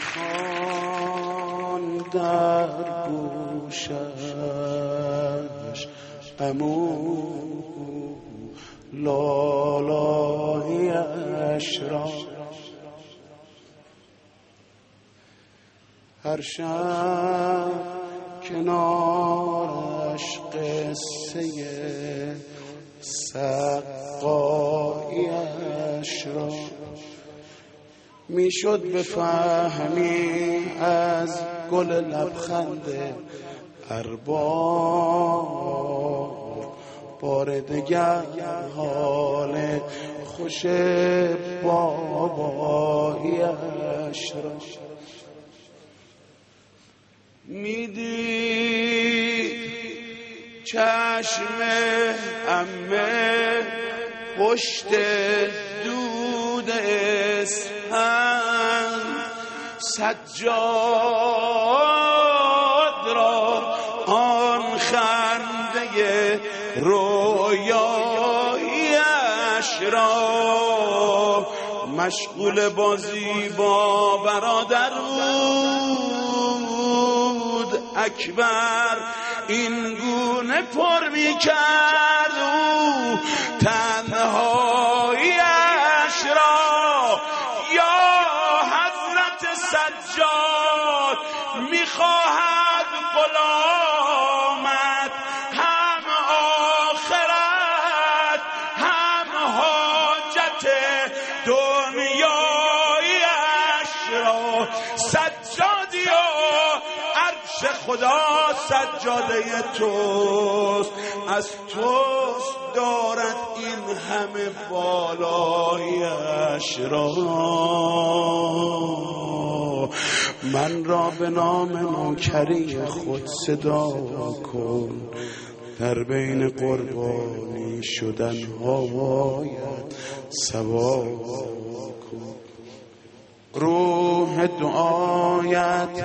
میخوان در گوشش عمو لالایی‌اش را، هر شب کنارش قصه سقایی‌اش را، میشد بفهمی از گل لبخند ارباب، بار دگر حال خوش بابایی‌اش را. میدید چشم عمه پشت دود اسپند، سجاد را آن خنده رویایی‌اش را، مشغول بازی با برادر بود اکبر، این گونه پر می کرد او تنهایی‌اش را. یا حضرت سجاد می‌خواهد غلامت هم آخرت هم حاجت دنیایی‌اش را. سجادی و عرش خدا سجاده توست، از توست دارد این همه بالایی‌اش را. من را به نام نوکری خود صدا کن، در بین قربانی شدن هایت ثواب کن. روح دعایت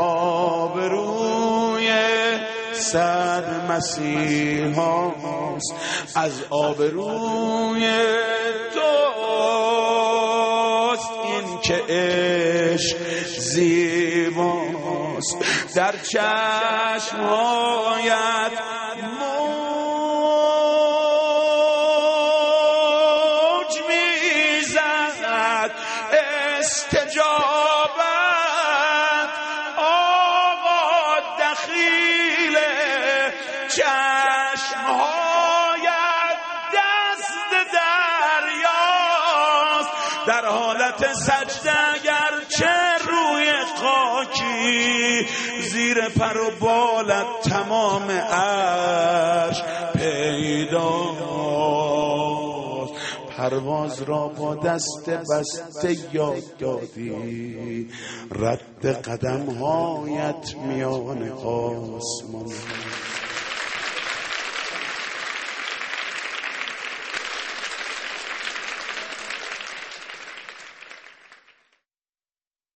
آبروی صد مسیحاست، از آبروی توست این که عشق زیباست. در چشمهایت موج میزد استجابت، آقا دخیل چشمهایت دست دریاست. در حالت سجده گرچه روی خاکی، زیر پر و بالت تمام عرش پیداست. پرواز را با دست بسته یاد دادی، رد قدم هایت میان آسمان.